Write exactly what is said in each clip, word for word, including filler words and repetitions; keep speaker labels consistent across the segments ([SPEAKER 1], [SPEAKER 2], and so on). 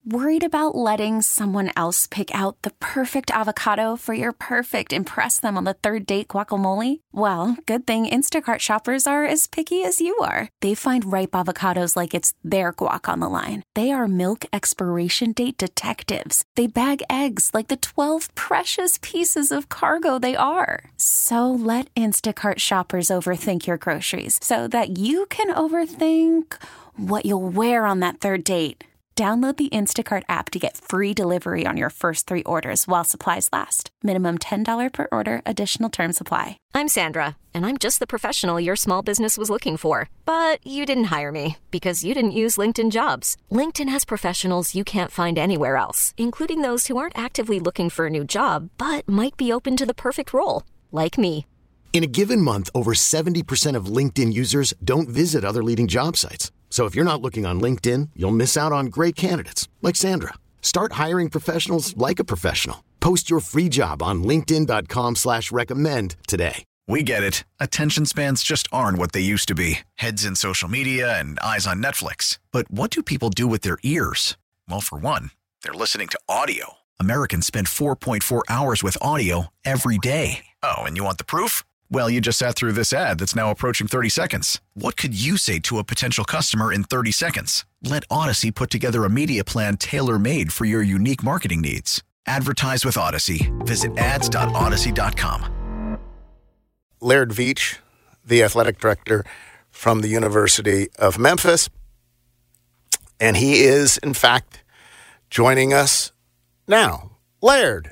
[SPEAKER 1] Worried about letting someone else pick out the perfect avocado for your perfect impress them on the third date guacamole? Well, good thing Instacart shoppers are as picky as you are. They find ripe avocados like it's their guac on the line. They are milk expiration date detectives. They bag eggs like the twelve precious pieces of cargo they are. So let Instacart shoppers overthink your groceries so that you can overthink what you'll wear on that third date. Download the Instacart app to get free delivery on your first three orders while supplies last. Minimum ten dollars per order. Additional terms apply.
[SPEAKER 2] I'm Sandra, and I'm just the professional your small business was looking for. But you didn't hire me because you didn't use LinkedIn Jobs. LinkedIn has professionals you can't find anywhere else, including those who aren't actively looking for a new job, but might be open to the perfect role, like me.
[SPEAKER 3] In a given month, over seventy percent of LinkedIn users don't visit other leading job sites. So if you're not looking on LinkedIn, you'll miss out on great candidates like Sandra. Start hiring professionals like a professional. Post your free job on linkedin dot com slash recommend today.
[SPEAKER 4] We get it. Attention spans just aren't what they used to be. Heads in social media and eyes on Netflix. But what do people do with their ears? Well, for one, they're listening to audio. Americans spend four point four hours with audio every day. Oh, and you want the proof? Well, you just sat through this ad that's now approaching thirty seconds. What could you say to a potential customer in thirty seconds? Let Odyssey put together a media plan tailor-made for your unique marketing needs. Advertise with Odyssey. Visit ads dot odyssey dot com.
[SPEAKER 5] Laird Veatch, the athletic director from the University of Memphis. And he is, in fact, joining us now. Laird,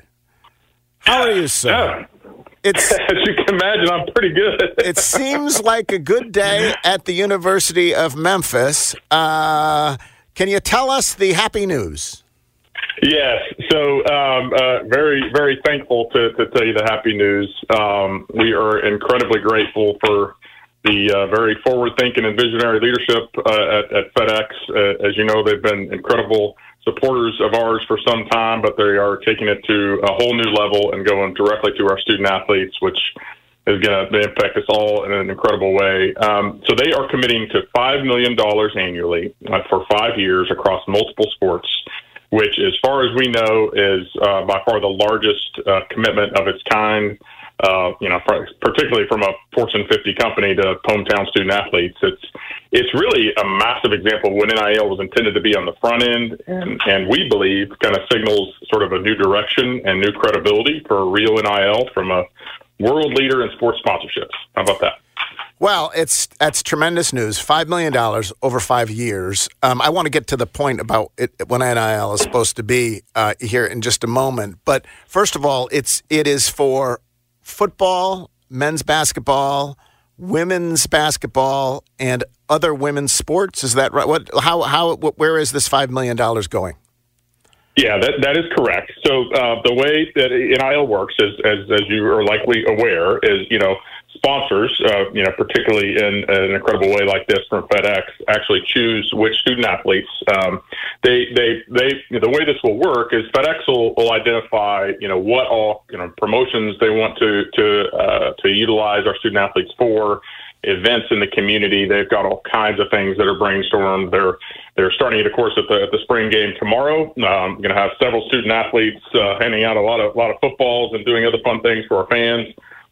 [SPEAKER 5] how are you, sir?
[SPEAKER 6] Yeah.
[SPEAKER 5] It's,
[SPEAKER 6] As you can imagine, I'm pretty good.
[SPEAKER 5] It seems like a good day at the University of Memphis. Uh, can you tell us the happy news?
[SPEAKER 6] Yes. So um, uh, very, very thankful to, to tell you the happy news. Um, we are incredibly grateful for the uh, very forward-thinking and visionary leadership uh, at, at FedEx. Uh, as you know, they've been incredible supporters of ours for some time, but they are taking it to a whole new level and going directly to our student athletes, which is going to impact us all in an incredible way. Um, so they are committing to five million dollars annually uh, for five years across multiple sports, which, as far as we know, is uh, by far the largest uh, commitment of its kind. Uh, you know, particularly from a Fortune fifty company to hometown student athletes. It's it's really a massive example of when N I L was intended to be on the front end, and, and we believe kind of signals sort of a new direction and new credibility for a real N I L from a world leader in sports sponsorships. How about that?
[SPEAKER 5] Well, it's that's tremendous news. Five million dollars over five years. Um, I want to get to the point about it, when N I L is supposed to be uh, here in just a moment. But first of all, it's it is for football, men's basketball, women's basketball, and other women's sports. Is that right? What? How? How? Where is this five million dollars going?
[SPEAKER 6] Yeah, that that is correct. So uh, the way that N I L works, is, as as you are likely aware, is you know sponsors, uh, you know particularly in an incredible way like this from FedEx, actually choose which student athletes. Um, they they they the way this will work is FedEx will, will identify you know what all you know promotions they want to to uh, to utilize our student athletes for. Events in the community. They've got all kinds of things that are brainstormed. They're they're starting it, of course, at the at the spring game tomorrow. Um, going to have several student athletes uh, handing out a lot of a lot of footballs and doing other fun things for our fans.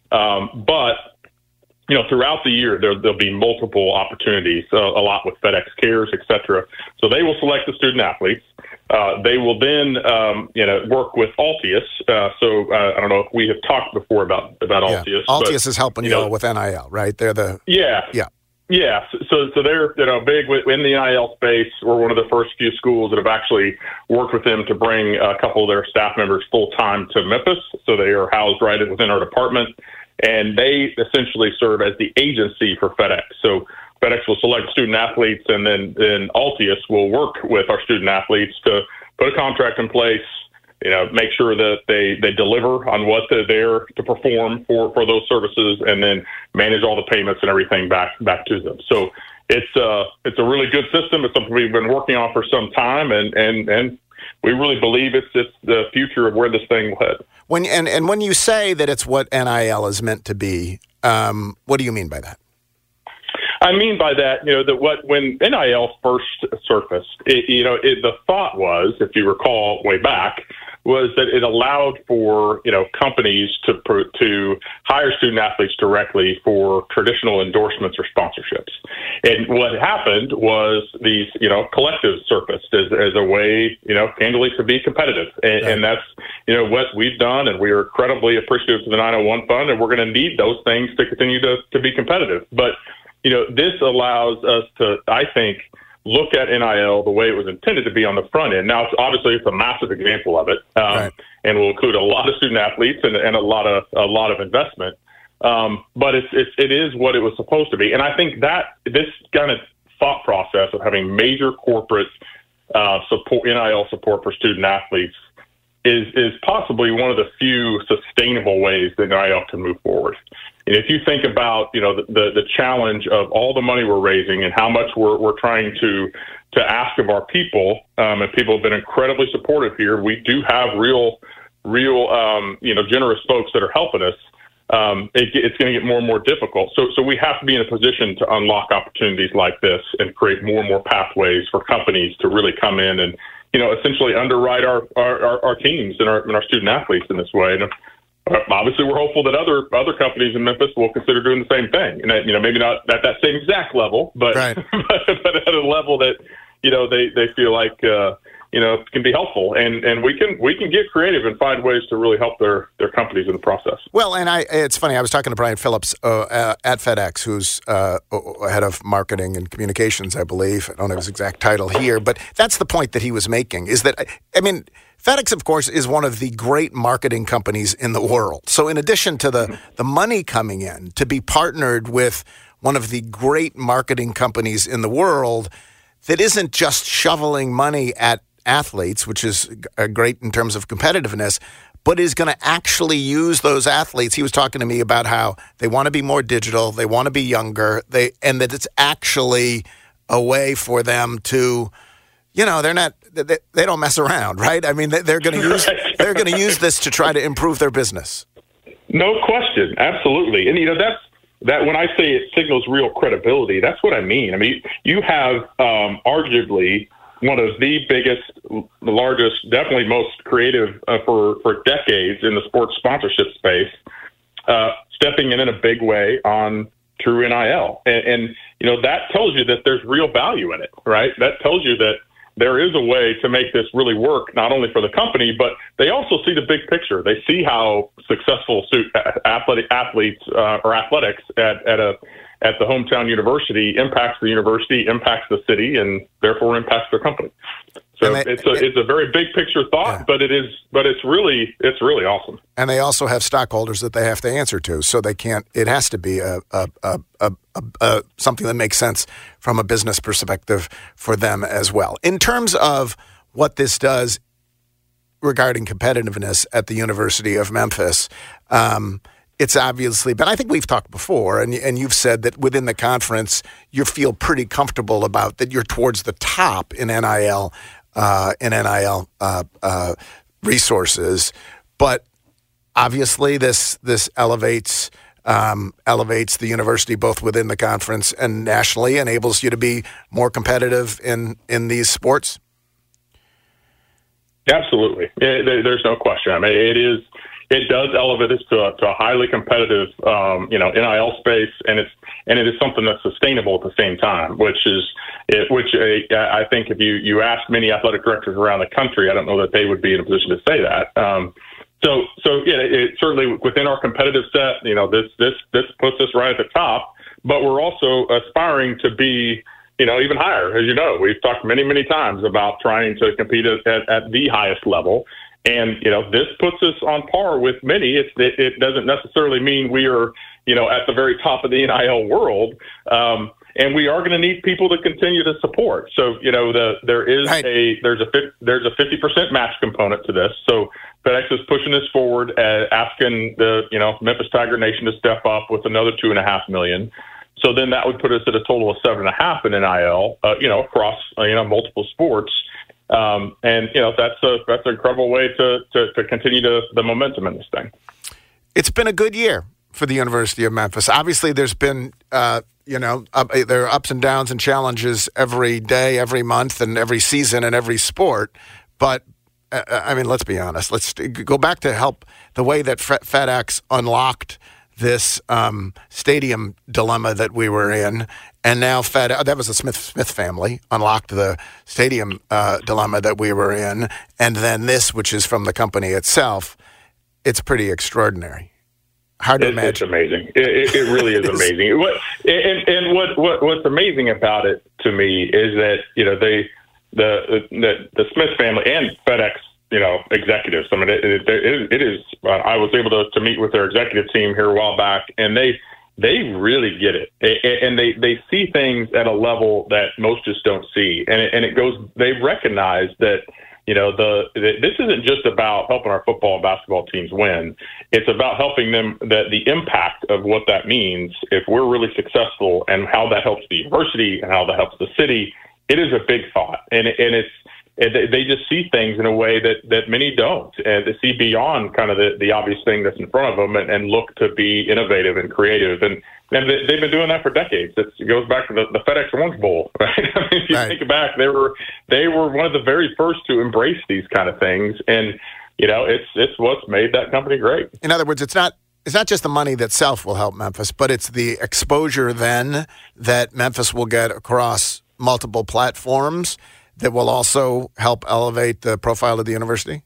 [SPEAKER 6] Um, but you know, throughout the year, there, there'll be multiple opportunities. Uh, a lot with FedEx Cares, et cetera. So they will select the student athletes. Uh, they will then, um, you know, work with Altius. Uh, so uh, I don't know if we have talked before about about
[SPEAKER 5] Yeah.
[SPEAKER 6] Altius.
[SPEAKER 5] Altius
[SPEAKER 6] but,
[SPEAKER 5] is helping you
[SPEAKER 6] you know,
[SPEAKER 5] all with N I L, right? They're the
[SPEAKER 6] yeah,
[SPEAKER 5] yeah.
[SPEAKER 6] yeah. So so they're you know big in the N I L space. We're one of the first few schools that have actually worked with them to bring a couple of their staff members full time to Memphis. So they are housed right within our department, and they essentially serve as the agency for FedEx. So FedEx will select student athletes, and then then Altius will work with our student athletes to put a contract in place, you know, make sure that they, they deliver on what they're there to perform for, for those services, and then manage all the payments and everything back back to them. So it's uh it's a really good system. It's something we've been working on for some time, and and, and we really believe it's it's the future of where this thing will head.
[SPEAKER 5] When and, and when you say that it's what N I L is meant to be, um, what do you mean by that?
[SPEAKER 6] I mean by that, you know, that what when N I L first surfaced, it, you know, it, the thought was, if you recall way back, was that it allowed for, you know, companies to to hire student athletes directly for traditional endorsements or sponsorships. And what happened was these, you know, collectives surfaced as, as a way, you know, candidly to be competitive. And, right. and that's, you know, what we've done. And we are incredibly appreciative to the nine oh one Fund. And we're going to need those things to continue to, to be competitive. But, you know, this allows us to, I think, look at N I L the way it was intended to be on the front end. Now, it's, obviously, it's a massive example of it, um, right. and will include a lot of student athletes and, and a lot of a lot of investment. Um, but it's, it's it is what it was supposed to be, and I think that this kind of thought process of having major corporate uh, support, N I L support for student athletes, is is possibly one of the few sustainable ways that N I L can move forward. And if you think about, you know, the, the, the challenge of all the money we're raising and how much we're, we're trying to to ask of our people, um, and people have been incredibly supportive here. We do have real, real, um, you know, generous folks that are helping us. Um, it, it's going to get more and more difficult. So, so we have to be in a position to unlock opportunities like this and create more and more pathways for companies to really come in and, you know, essentially underwrite our our, our, our teams and our, and our student athletes in this way. And obviously, we're hopeful that other other companies in Memphis will consider doing the same thing. And, you know, maybe not at that same exact level, but right. but at a level that, you know, they, they feel like, uh, you know, can be helpful. And, and we can we can get creative and find ways to really help their, their companies in the process.
[SPEAKER 5] Well, and I it's funny. I was talking to Brian Phillips uh, uh, at FedEx, who's uh, head of marketing and communications, I believe. I don't know his exact title here, but that's the point that he was making, is that, I mean, FedEx, of course, is one of the great marketing companies in the world. So in addition to the, the money coming in, to be partnered with one of the great marketing companies in the world that isn't just shoveling money at athletes, which is great in terms of competitiveness, but is going to actually use those athletes. He was talking to me about how they want to be more digital, they want to be younger, they and that it's actually a way for them to, you know, they're not, they, they don't mess around, right? I mean, they're going to use they're going to use this to try to improve their business.
[SPEAKER 6] No question, absolutely. And you know, that's that when I say it signals real credibility, that's what I mean. I mean, you have um, arguably one of the biggest, the largest, definitely most creative uh, for, for decades in the sports sponsorship space, uh, stepping in in a big way on through N I L. And, and, you know, that tells you that there's real value in it, right? That tells you that there is a way to make this really work, not only for the company, but they also see the big picture. They see how successful athletic athletes uh, or athletics at, at a at the hometown university impacts the university, impacts the city, and therefore impacts their company. So they, it's a it, it's a very big picture thought, yeah. but it is but it's really it's really awesome.
[SPEAKER 5] And they also have stockholders that they have to answer to, so they can't. It has to be a a a, a, a, a something that makes sense from a business perspective for them as well. In terms of what this does regarding competitiveness at the University of Memphis. Um, It's obviously, but I think we've talked before, and and you've said that within the conference you feel pretty comfortable about that you're towards the top in N I L, uh, in N I L uh, uh, resources. But obviously, this this elevates um, elevates the university both within the conference and nationally, enables you to be more competitive in in these sports.
[SPEAKER 6] Absolutely, it, there's no question. I mean, it is. It does elevate us to a, to a highly competitive, um, you know, N I L space, and it's and it is something that's sustainable at the same time. Which is, it, which uh, I think if you you ask many athletic directors around the country, I don't know that they would be in a position to say that. Um, so so yeah, it, it certainly within our competitive set, you know, this this this puts us right at the top. But we're also aspiring to be, you know, even higher. As you know, we've talked many many times about trying to compete at, at, at the highest level. And, you know, this puts us on par with many. It's, it, it doesn't necessarily mean we are, you know, at the very top of the N I L world. Um, and we are going to need people to continue to support. So, you know, the, there is right. a there's a there's a fifty percent match component to this. So FedEx is pushing this forward, uh, asking the, you know, Memphis Tiger Nation to step up with another two and a half million. So then that would put us at a total of seven and a half in N I L, uh, you know, across, uh, you know, multiple sports. Um, and, you know, that's a, that's an incredible way to, to, to continue to, the momentum in this thing.
[SPEAKER 5] It's been a good year for the University of Memphis? Obviously, there's been, uh, you know, up, there are ups and downs and challenges every day, every month, and every season and every sport. But, uh, I mean, let's be honest. Let's go back to help the way that FedEx unlocked this um, stadium dilemma that we were in. And now Fed, that was the Smith Smith family, unlocked the stadium uh, dilemma that we were in. And then this, which is from the company itself, it's pretty extraordinary. Hard to
[SPEAKER 6] it,
[SPEAKER 5] imagine.
[SPEAKER 6] It's amazing. It, it, it really is amazing. What, and and what, what what's amazing about it to me is that, you know, they the the, the Smith family and FedEx, you know, executives. I mean, it, it, it is. Uh, I was able to, to meet with their executive team here a while back, and they they really get it, and they, they see things at a level that most just don't see. And it, and it goes. They recognize that, you know, the, the this isn't just about helping our football and basketball teams win. It's about helping them, that the impact of what that means if we're really successful, and how that helps the university and how that helps the city. It is a big thought, and and it's. They just see things in a way that, that many don't, and they see beyond kind of the, the obvious thing that's in front of them, and, and look to be innovative and creative. And, and they, they've been doing that for decades. It's, it goes back to the, the FedEx Orange Bowl, right? I mean, if you right. think back, they were they were one of the very first to embrace these kind of things, and you know, it's it's what's made that company great.
[SPEAKER 5] In other words, it's not. It's not just the money that itself will help Memphis, but it's the exposure then that Memphis will get across multiple platforms that will also help elevate the profile of the university?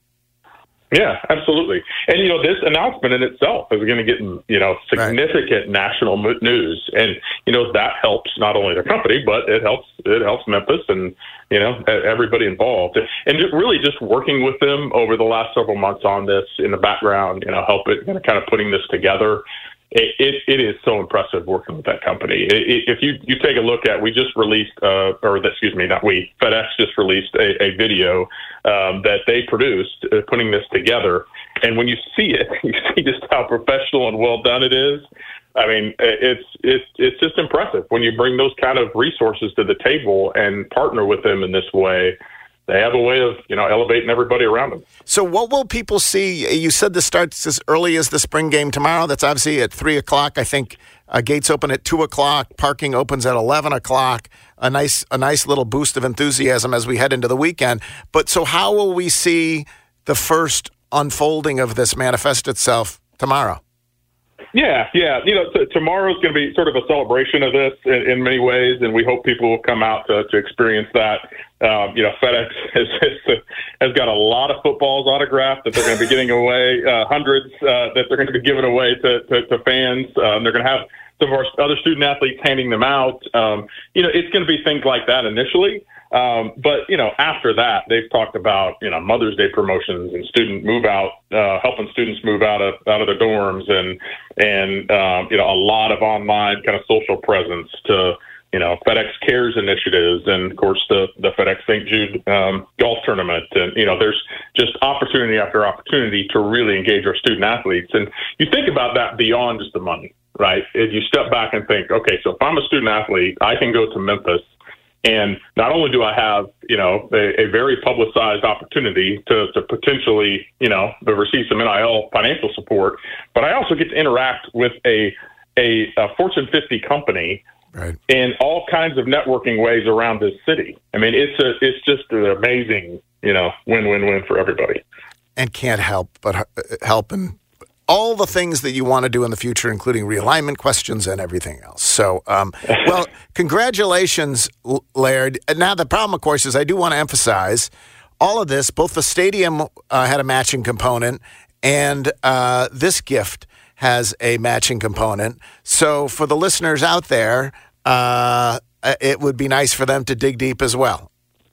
[SPEAKER 6] Yeah, absolutely. And, you know, this announcement in itself is going to get, you know, significant right. national news. And, you know, that helps not only the company, but it helps it helps Memphis and, you know, everybody involved. And just really just working with them over the last several months on this in the background, you know, help it, you know, kind of putting this together. It, it, it is so impressive working with that company. It, it, if you, you take a look at, we just released, uh, or excuse me, not we, FedEx just released a, a video um, that they produced uh, putting this together. And when you see it, you see just how professional and well done it is. I mean, it's it's it's just impressive when you bring those kind of resources to the table and partner with them in this way. They have a way of, you know, elevating everybody around them.
[SPEAKER 5] So what will people see? You said this starts as early as the spring game tomorrow. That's obviously at three o'clock. I think uh, gates open at two o'clock. Parking opens at eleven o'clock. A nice a nice little boost of enthusiasm as we head into the weekend. But so how will we see the first unfolding of this manifest itself tomorrow?
[SPEAKER 6] Yeah, yeah. You know, t- tomorrow's going to be sort of a celebration of this in, in many ways, and we hope people will come out to, to experience that. Um, you know, FedEx has, has, has got a lot of footballs autographed that they're going to be giving away, uh, hundreds uh, that they're going to be giving away to, to, to fans. Um, they're going to have some of our other student athletes handing them out. Um, you know, it's going to be things like that initially. Um, but, you know, after that, they've talked about, you know, Mother's Day promotions and student move out, uh, helping students move out of out of their dorms and, and um, you know, a lot of online kind of social presence to, you know, FedEx Cares initiatives and, of course, the, the FedEx Saint Jude um, golf tournament. And, you know, there's just opportunity after opportunity to really engage our student athletes. And you think about that beyond just the money, right? If you step back and think, okay, so if I'm a student athlete, I can go to Memphis. And not only do I have, you know, a, a very publicized opportunity to, to potentially, you know, receive some N I L financial support, but I also get to interact with a a, a Fortune fifty company right. in all kinds of networking ways around this city. I mean, it's a it's just an amazing, you know, win-win-win for everybody.
[SPEAKER 5] And can't help but help and all the things that you want to do in the future, including realignment questions and everything else. So, um, well, congratulations, Laird. Now, the problem, of course, is I do want to emphasize all of this. Both the stadium uh, had a matching component, and uh, this gift has a matching component. So for the listeners out there, uh, it would be nice for them to dig deep as well.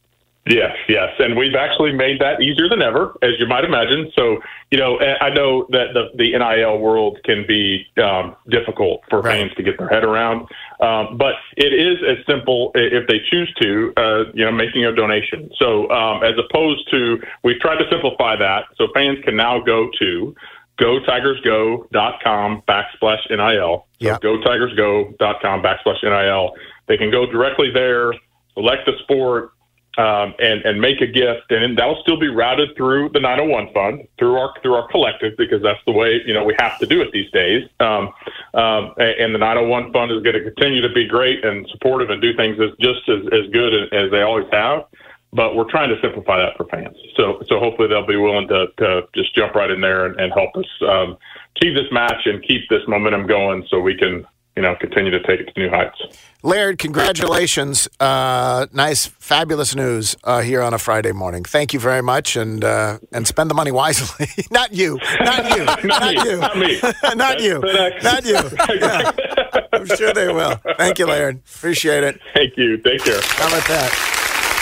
[SPEAKER 6] Yes, yes. And we've actually made that easier than ever, as you might imagine. So, you know, I know that the, the N I L world can be um, difficult for right. fans to get their head around. Um, but it is as simple, if they choose to, uh, you know, making a donation. So um, as opposed to, we've tried to simplify that. So fans can now go to gotigersgo.com backslash NIL. So yep. gotigersgo.com backslash NIL. They can go directly there, select the sport, um, and and make a gift, and that'll still be routed through the nine oh one Fund, through our through our collective, because that's the way you know we have to do it these days. Um, um, and the nine oh one Fund is going to continue to be great and supportive and do things as just as, as good as they always have. But we're trying to simplify that for fans. So so hopefully they'll be willing to, to just jump right in there and, and help us um, achieve this match and keep this momentum going so we can, you know, continue to take it to new heights.
[SPEAKER 5] Laird, congratulations. Uh, nice, fabulous news uh, here on a Friday morning. Thank you very much, and uh, and spend the money wisely. Not you. Not you.
[SPEAKER 6] not,
[SPEAKER 5] not
[SPEAKER 6] me,
[SPEAKER 5] you.
[SPEAKER 6] Not me.
[SPEAKER 5] not you. Not you. Yeah. I'm sure they will. Thank you, Laird. Appreciate it.
[SPEAKER 6] Thank you. Take care.
[SPEAKER 5] How about that?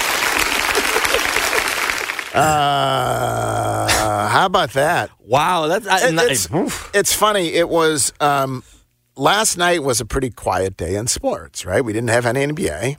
[SPEAKER 5] Uh, how about that?
[SPEAKER 7] Wow, that's I,
[SPEAKER 5] it, it's, it's funny. It was um, last night was a pretty quiet day in sports, right? We didn't have any N B A.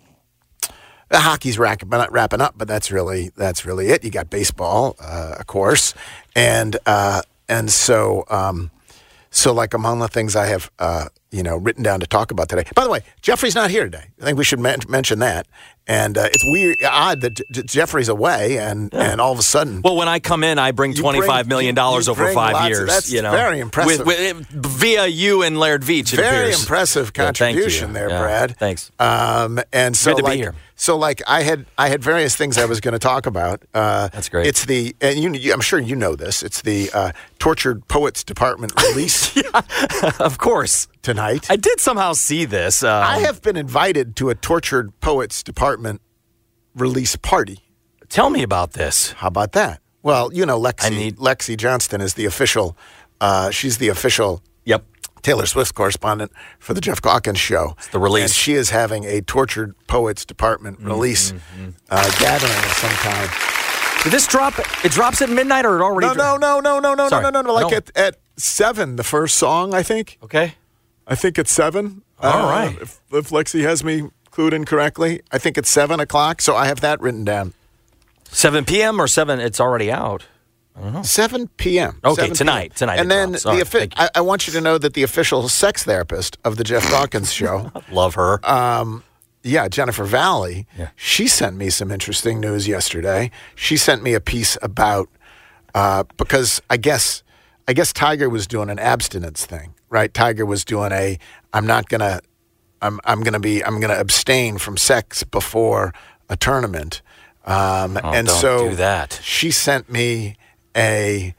[SPEAKER 5] The hockey's wrapping, wrapping up, but that's really that's really it. You got baseball, uh, of course, and uh, and so um, so like among the things I have uh, you know written down to talk about today. By the way, Jeffrey's not here today. I think we should men- mention that. And uh, it's weird, odd that J- Jeffrey's away, and, yeah. and all of a sudden.
[SPEAKER 7] Well, when I come in, I bring twenty-five million dollars over five years.
[SPEAKER 5] Of, that's
[SPEAKER 7] you know,
[SPEAKER 5] very impressive.
[SPEAKER 7] With, with, via you and Laird Veach, it
[SPEAKER 5] very
[SPEAKER 7] appears.
[SPEAKER 5] impressive contribution
[SPEAKER 7] yeah,
[SPEAKER 5] there,
[SPEAKER 7] yeah,
[SPEAKER 5] Brad.
[SPEAKER 7] Thanks.
[SPEAKER 5] Um, and so,
[SPEAKER 7] Good to
[SPEAKER 5] like,
[SPEAKER 7] be here.
[SPEAKER 5] so like I had, I had various things I was going to talk about. Uh,
[SPEAKER 7] that's great.
[SPEAKER 5] It's the, and you, you, I'm sure you know this. It's the uh, Tortured Poets Department release.
[SPEAKER 7] Yeah, of course.
[SPEAKER 5] Tonight,
[SPEAKER 7] I did somehow see this. Um,
[SPEAKER 5] I have been invited to a Tortured Poets Department release party.
[SPEAKER 7] Tell me about this.
[SPEAKER 5] How about that? Well, you know, Lexi
[SPEAKER 7] need...
[SPEAKER 5] Lexi Johnston is the official. Uh, she's the official.
[SPEAKER 7] Yep.
[SPEAKER 5] Taylor Swift correspondent for the Jeff Calkins show.
[SPEAKER 7] It's the release.
[SPEAKER 5] And she is having a Tortured Poets Department release mm-hmm. uh, gathering of some kind.
[SPEAKER 7] Did this drop? It drops at midnight, or it already?
[SPEAKER 5] No, no, no, no, no, no,
[SPEAKER 7] Sorry.
[SPEAKER 5] no, no, no. Like at, at seven, the first song, I think.
[SPEAKER 7] Okay.
[SPEAKER 5] I think it's seven.
[SPEAKER 7] All
[SPEAKER 5] uh,
[SPEAKER 7] right.
[SPEAKER 5] If, if Lexi has me clued in correctly, I think it's seven o'clock. So I have that written down.
[SPEAKER 7] Seven p.m. or seven? It's already out. I don't know.
[SPEAKER 5] seven p.m.
[SPEAKER 7] Okay,
[SPEAKER 5] seven
[SPEAKER 7] tonight.
[SPEAKER 5] p.m.
[SPEAKER 7] Tonight.
[SPEAKER 5] And then
[SPEAKER 7] the
[SPEAKER 5] right, offi- I, I want you to know that the official sex therapist of the Jeff Calkins show,
[SPEAKER 7] love her.
[SPEAKER 5] Um, yeah, Jennifer Valley.
[SPEAKER 7] Yeah.
[SPEAKER 5] She sent me some interesting news yesterday. She sent me a piece about uh, because I guess I guess Tiger was doing an abstinence thing, right? Tiger was doing a I'm not gonna I'm I'm gonna be I'm gonna abstain from sex before a tournament. Um,
[SPEAKER 7] oh,
[SPEAKER 5] and
[SPEAKER 7] don't
[SPEAKER 5] so
[SPEAKER 7] do that.
[SPEAKER 5] She sent me a.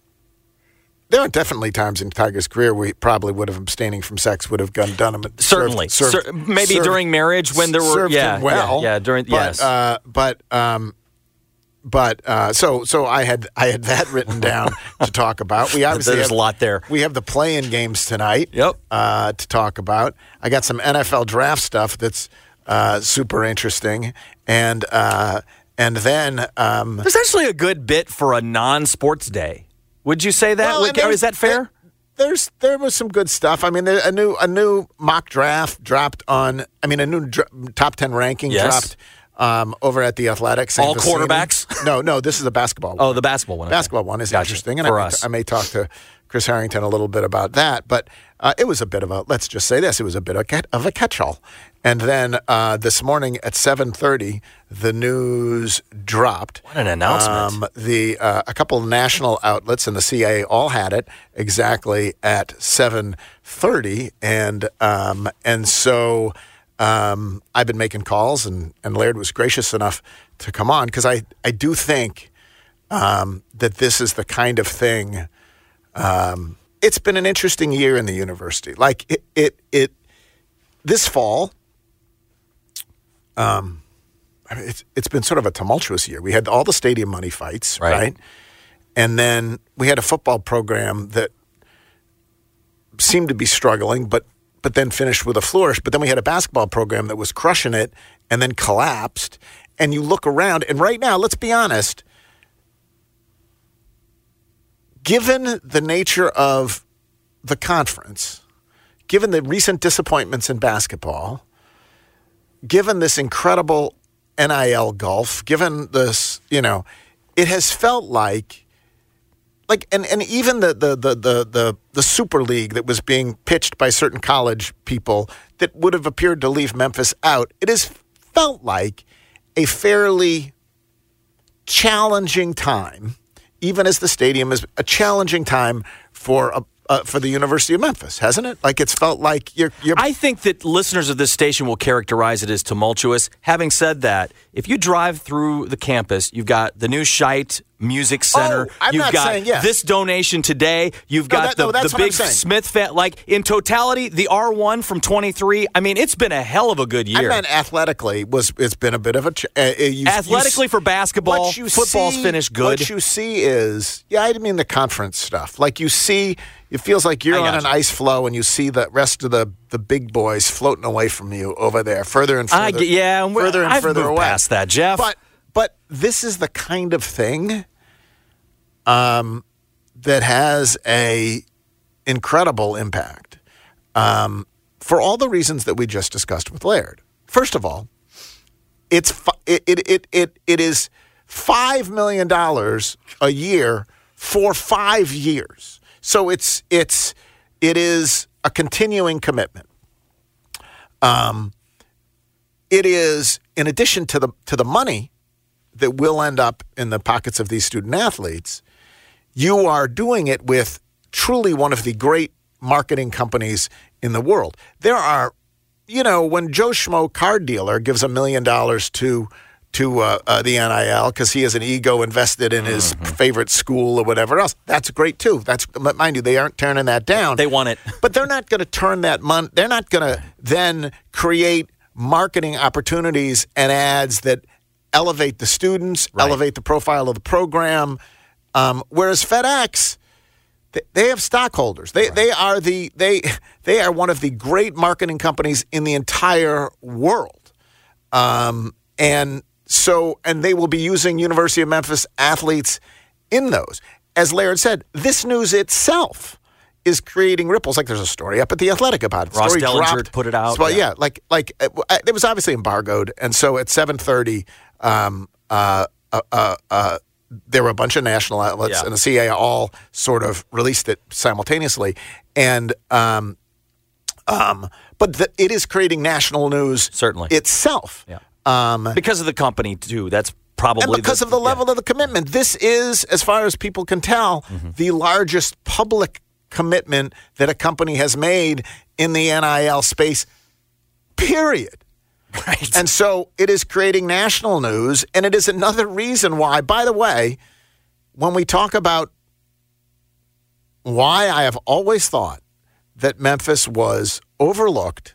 [SPEAKER 5] There are definitely times in Tiger's career where he probably would have abstaining from sex would have done done him
[SPEAKER 7] certainly
[SPEAKER 5] served, served,
[SPEAKER 7] Cer- maybe
[SPEAKER 5] served,
[SPEAKER 7] during marriage when there were
[SPEAKER 5] served
[SPEAKER 7] yeah
[SPEAKER 5] him well
[SPEAKER 7] yeah, yeah during
[SPEAKER 5] but,
[SPEAKER 7] yes
[SPEAKER 5] uh, but um but uh, so so I had I had that written down to talk about. We obviously
[SPEAKER 7] there's
[SPEAKER 5] have,
[SPEAKER 7] a lot there.
[SPEAKER 5] We have the play-in games tonight.
[SPEAKER 7] Yep.
[SPEAKER 5] Uh, to talk about. I got some N F L draft stuff that's uh, super interesting, and uh, and then um,
[SPEAKER 7] there's actually a good bit for a non-sports day. Would you say that?
[SPEAKER 5] Well,
[SPEAKER 7] Would, is that fair?
[SPEAKER 5] There's there was some good stuff. I mean, there, a new a new mock draft dropped on. I mean, a new dr- top ten ranking
[SPEAKER 7] yes.
[SPEAKER 5] dropped um, over at the Athletics.
[SPEAKER 7] All quarterbacks?
[SPEAKER 5] No, no. This is a basketball.
[SPEAKER 7] Oh,
[SPEAKER 5] one.
[SPEAKER 7] the basketball one. Okay.
[SPEAKER 5] Basketball one is
[SPEAKER 7] gotcha.
[SPEAKER 5] interesting, and
[SPEAKER 7] for
[SPEAKER 5] I may,
[SPEAKER 7] us.
[SPEAKER 5] I may talk to Chris Harrington a little bit about that. But uh, it was a bit of a. Let's just say this: it was a bit of a, of a catch-all. And then uh, this morning at seven thirty, the news dropped.
[SPEAKER 7] What an announcement!
[SPEAKER 5] Um, the uh, a couple of national outlets and the C A A all had it exactly at seven thirty, and um, and so um, I've been making calls, and, and Laird was gracious enough to come on because I I do think um, that this is the kind of thing. Um, it's been an interesting year in the university. Like it it it this fall. Um, I mean, it's it's been sort of a tumultuous year. We had all the stadium money fights, right? right? And then we had a football program that seemed to be struggling, but but then finished with a flourish. But then we had a basketball program that was crushing it and then collapsed. And you look around, and right now, let's be honest, given the nature of the conference, given the recent disappointments in basketball, given this incredible N I L gulf, given this, you know, it has felt like, like, and, and even the, the, the, the, the, the Super League that was being pitched by certain college people that would have appeared to leave Memphis out, it has felt like a fairly challenging time, even as the stadium is a challenging time for a Uh, for the University of Memphis, hasn't it? Like it's felt like you're, you're.
[SPEAKER 7] I think that listeners of this station will characterize it as tumultuous. Having said that, if you drive through the campus, you've got the new Scheidt Music Center.
[SPEAKER 5] Oh, I'm
[SPEAKER 7] you've
[SPEAKER 5] not
[SPEAKER 7] got
[SPEAKER 5] saying yes.
[SPEAKER 7] this donation today. You've
[SPEAKER 5] No,
[SPEAKER 7] got
[SPEAKER 5] that-
[SPEAKER 7] the,
[SPEAKER 5] no, that's
[SPEAKER 7] the
[SPEAKER 5] what I'm
[SPEAKER 7] big
[SPEAKER 5] saying.
[SPEAKER 7] Smith fan. Like in totality, the R one from twenty-three. I mean, it's been a hell of a good
[SPEAKER 5] I
[SPEAKER 7] year.
[SPEAKER 5] meant athletically was it's been a bit of a ch- uh, you,
[SPEAKER 7] Athletically
[SPEAKER 5] you,
[SPEAKER 7] for basketball,
[SPEAKER 5] what you
[SPEAKER 7] football's
[SPEAKER 5] see,
[SPEAKER 7] finished good.
[SPEAKER 5] What you see is yeah, I mean the conference stuff. Like you see, it feels like you're
[SPEAKER 7] I
[SPEAKER 5] on
[SPEAKER 7] got
[SPEAKER 5] an
[SPEAKER 7] you.
[SPEAKER 5] ice floe, and you see the rest of the the big boys floating away from you over there, further and further.
[SPEAKER 7] I get, yeah, and we're-
[SPEAKER 5] further and
[SPEAKER 7] I've
[SPEAKER 5] further
[SPEAKER 7] moved
[SPEAKER 5] away.
[SPEAKER 7] past that, Jeff.
[SPEAKER 5] But but this is the kind of thing um, that has a incredible impact um, for all the reasons that we just discussed with Laird. First of all, it's fi- it it it it, it is five million dollars a year for five years. So it's it's it is a continuing commitment. Um, it is in addition to the to the money that will end up in the pockets of these student athletes. You are doing it with truly one of the great marketing companies in the world. There are, you know, when Joe Schmo card dealer gives a million dollars to to uh, uh, the N I L because he has an ego invested in his mm-hmm. favorite school or whatever else, that's great too. That's mind you, they aren't turning that down.
[SPEAKER 7] They want it,
[SPEAKER 5] but they're not going to turn that money. They're not going to then create marketing opportunities and ads that elevate the students,
[SPEAKER 7] right.
[SPEAKER 5] elevate the profile of the program. Um, whereas FedEx, they, they have stockholders. They right. they are the they they are one of the great marketing companies in the entire world, um, and so and they will be using University of Memphis athletes in those. As Laird said, this news itself is creating ripples. Like there's a story up at The Athletic about it. The
[SPEAKER 7] Ross
[SPEAKER 5] story
[SPEAKER 7] Dellinger
[SPEAKER 5] dropped.
[SPEAKER 7] put it out.
[SPEAKER 5] Well, yeah.
[SPEAKER 7] yeah,
[SPEAKER 5] like like it, it was obviously embargoed, and so at seven thirty, um, uh, uh, uh, uh, there were a bunch of national outlets,
[SPEAKER 7] yeah.
[SPEAKER 5] and the C A A all sort of released it simultaneously, and um, um, but the, it is creating national news
[SPEAKER 7] certainly
[SPEAKER 5] itself.
[SPEAKER 7] Yeah.
[SPEAKER 5] Um,
[SPEAKER 7] because of the company too. That's probably
[SPEAKER 5] and because
[SPEAKER 7] the,
[SPEAKER 5] of the level
[SPEAKER 7] yeah.
[SPEAKER 5] of the commitment. This is, as far as people can tell, mm-hmm. the largest public commitment that a company has made in the N I L space, period.
[SPEAKER 7] Right.
[SPEAKER 5] And so it is creating national news, and it is another reason why, by the way, when we talk about why I have always thought that Memphis was overlooked,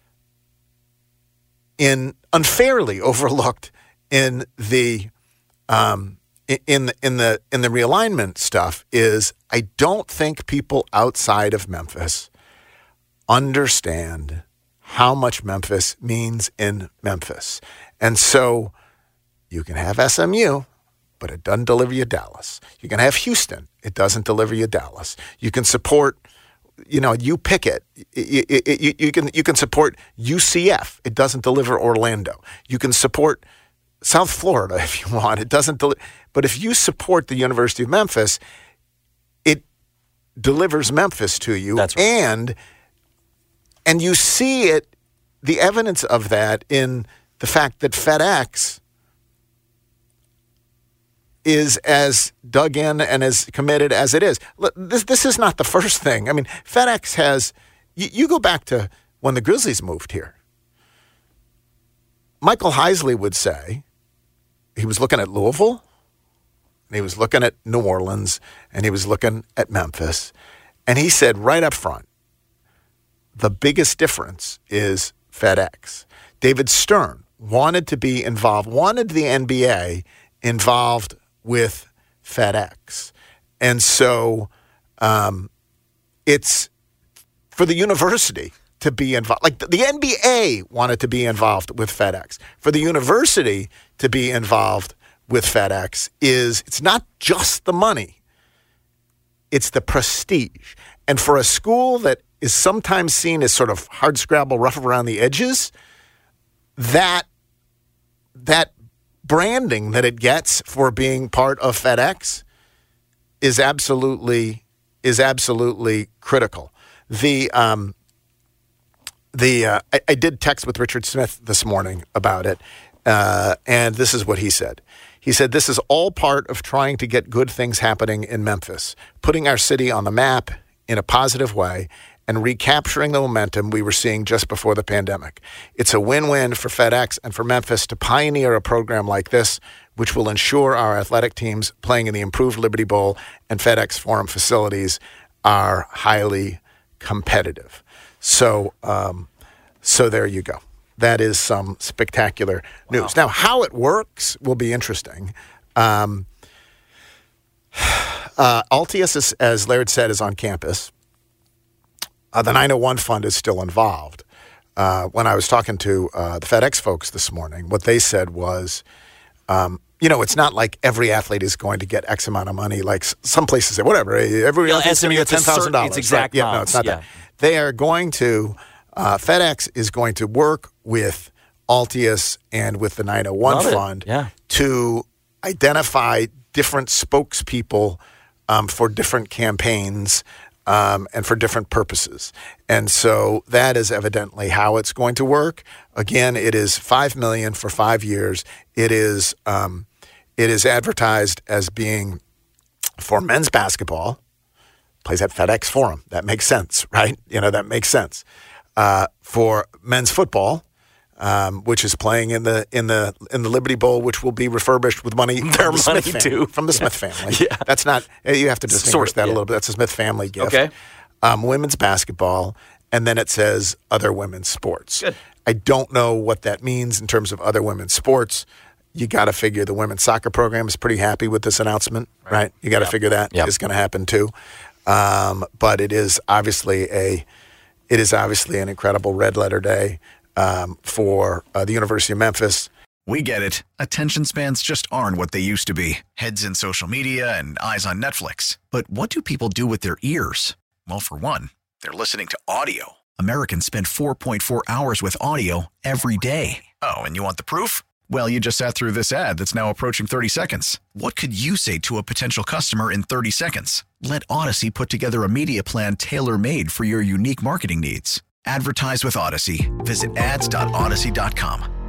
[SPEAKER 5] in unfairly overlooked in the um, in the in the in the realignment stuff, is I don't think people outside of Memphis understand how much Memphis means in Memphis. And so you can have S M U, but it doesn't deliver you Dallas. You can have Houston. It doesn't deliver you Dallas. You can support, you know, you pick it. You, you, you can you can support U C F. It doesn't deliver Orlando. You can support South Florida if you want. It doesn't deliver. But if you support the University of Memphis, it delivers Memphis to you.
[SPEAKER 7] That's right.
[SPEAKER 5] And And you see it, the evidence of that in the fact that FedEx is as dug in and as committed as it is. This this is not the first thing. I mean, FedEx has, you, you go back to when the Grizzlies moved here. Michael Heisley would say he was looking at Louisville, and he was looking at New Orleans, and he was looking at Memphis, and he said right up front, the biggest difference is FedEx. David Stern wanted to be involved, wanted the N B A involved with FedEx. And so um, it's for the university to be involved. Like the, the N B A wanted to be involved with FedEx. For the university to be involved with FedEx is, it's not just the money, it's the prestige. And for a school that is sometimes seen as sort of hard scrabble, rough around the edges, that that branding that it gets for being part of FedEx is absolutely is absolutely critical. The um, the uh, I, I did text with Richard Smith this morning about it, Uh, and this is what he said. He said, this is all part of trying to get good things happening in Memphis, putting our city on the map in a positive way and recapturing the momentum we were seeing just before the pandemic. It's a win-win for FedEx and for Memphis to pioneer a program like this, which will ensure our athletic teams playing in the improved Liberty Bowl and FedEx Forum facilities are highly competitive. So, um, so there you go. That is some spectacular news. Wow. Now, how it works will be interesting. Um, uh, Altius, is, as Laird said, is on campus. Uh, the nine oh one Fund is still involved. Uh, when I was talking to uh, the FedEx folks this morning, what they said was, um, you know, it's not like every athlete is going to get X amount of money. Like some places say, whatever, every
[SPEAKER 7] yeah,
[SPEAKER 5] athlete's going to get ten thousand dollars.
[SPEAKER 7] It's exact
[SPEAKER 5] right? Yeah, no, it's not
[SPEAKER 7] yeah.
[SPEAKER 5] that. They are going to... Uh, FedEx is going to work with Altius and with the nine oh one
[SPEAKER 7] Love
[SPEAKER 5] Fund
[SPEAKER 7] yeah.
[SPEAKER 5] to identify different spokespeople um, for different campaigns um, and for different purposes. And so that is evidently how it's going to work. Again, it is five million dollars for five years. It is um, it is advertised as being for men's basketball. Plays at FedEx Forum. That makes sense, right? You know, that makes sense. Uh, for men's football, um, which is playing in the in the in the Liberty Bowl, which will be refurbished with money from
[SPEAKER 7] Their
[SPEAKER 5] the
[SPEAKER 7] money
[SPEAKER 5] Smith
[SPEAKER 7] too.
[SPEAKER 5] family, from the
[SPEAKER 7] yeah.
[SPEAKER 5] Smith family.
[SPEAKER 7] Yeah.
[SPEAKER 5] That's not. You have to distinguish
[SPEAKER 7] sort of,
[SPEAKER 5] that
[SPEAKER 7] yeah.
[SPEAKER 5] a little bit. That's a Smith family gift.
[SPEAKER 7] Okay.
[SPEAKER 5] Um, women's basketball, and then it says other women's sports.
[SPEAKER 7] Good.
[SPEAKER 5] I don't know what that means in terms of other women's sports. You got to figure the women's soccer program is pretty happy with this announcement, right? right? You got to
[SPEAKER 7] yep.
[SPEAKER 5] figure that
[SPEAKER 7] yep.
[SPEAKER 5] is going to happen too. Um, but it is obviously a. It is obviously an incredible red letter day um, for uh, the University of Memphis.
[SPEAKER 4] We get it. Attention spans just aren't what they used to be. Heads in social media and eyes on Netflix. But what do people do with their ears? Well, for one, they're listening to audio. Americans spend four point four hours with audio every day. Oh, and you want the proof? Well, you just sat through this ad that's now approaching thirty seconds. What could you say to a potential customer in thirty seconds? Let Odyssey put together a media plan tailor-made for your unique marketing needs. Advertise with Odyssey. Visit ads dot odyssey dot com.